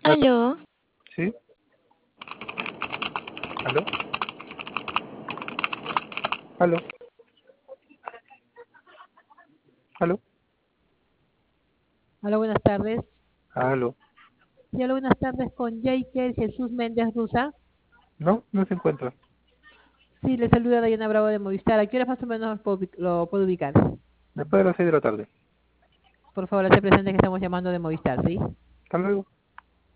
¿Aló? Aló, ¿Sí? ¿Aló? ¿Aló? ¿Aló? Hola, buenas tardes. ¿Aló? Sí, hola, buenas tardes con Jaker Jesús Méndez Rusa. No, no se encuentra. Sí, le saluda Dayana Bravo de Movistar. ¿A qué hora más o menos lo puedo ubicar? Después de las 6 de la tarde. Por favor, hace presente que estamos llamando de Movistar, ¿sí? Hasta luego.